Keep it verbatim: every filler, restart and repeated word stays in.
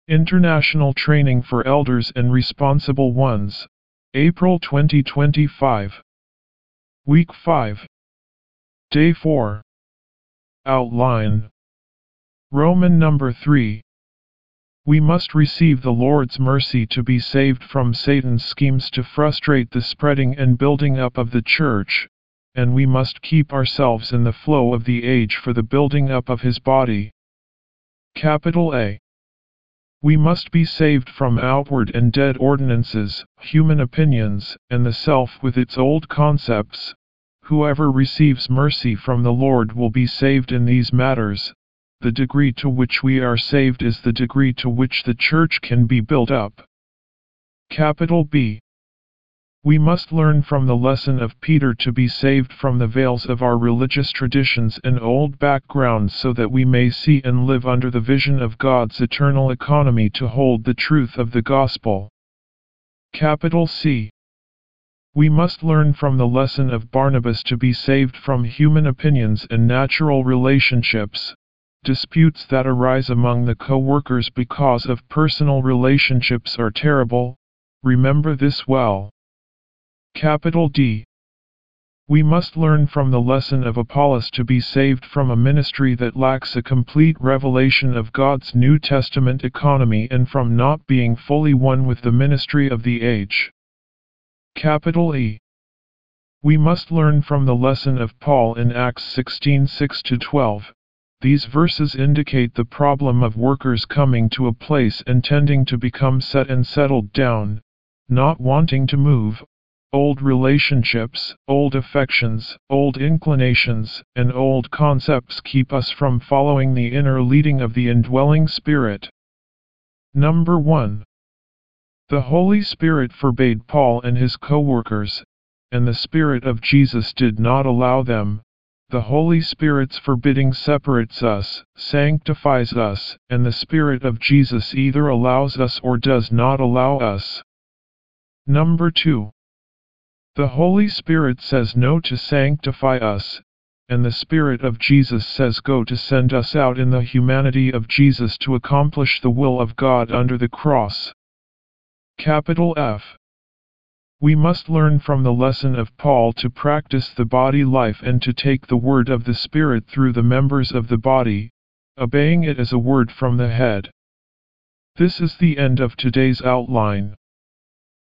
International Training for Elders and Responsible Ones, April twenty twenty-five. Week five. Day four. Outline. Roman number three. We must receive the Lord's mercy to be saved from Satan's schemes to frustrate the spreading and building up of the church, and we must keep ourselves in the flow of the age for the building up of his body. Capital A. We must be saved from outward and dead ordinances, human opinions, and the self with its old concepts. Whoever receives mercy from the Lord will be saved in these matters. The degree to which we are saved is the degree to which the church can be built up. Capital B. We must learn from the lesson of Peter to be saved from the veils of our religious traditions and old backgrounds so that we may see and live under the vision of God's eternal economy to hold the truth of the gospel. Capital C. We must learn from the lesson of Barnabas to be saved from human opinions and natural relationships, disputes that arise among the co-workers because of personal relationships are terrible. Remember this well. Capital D. We must learn from the lesson of Apollos to be saved from a ministry that lacks a complete revelation of God's New Testament economy and from not being fully one with the ministry of the age. Capital E. We must learn from the lesson of Paul in Acts sixteen six to twelve. These verses indicate the problem of workers coming to a place and tending to become set and settled down, not wanting to move. Old relationships, old affections, old inclinations, and old concepts keep us from following the inner leading of the indwelling Spirit. Number one. The Holy Spirit forbade Paul and his co-workers, and the Spirit of Jesus did not allow them. The Holy Spirit's forbidding separates us, sanctifies us, and the Spirit of Jesus either allows us or does not allow us. Number two. The Holy Spirit says no to sanctify us, and the Spirit of Jesus says go to send us out in the humanity of Jesus to accomplish the will of God under the cross. Capital F. We must learn from the lesson of Paul to practice the body life and to take the word of the Spirit through the members of the body, obeying it as a word from the head. This is the end of today's outline.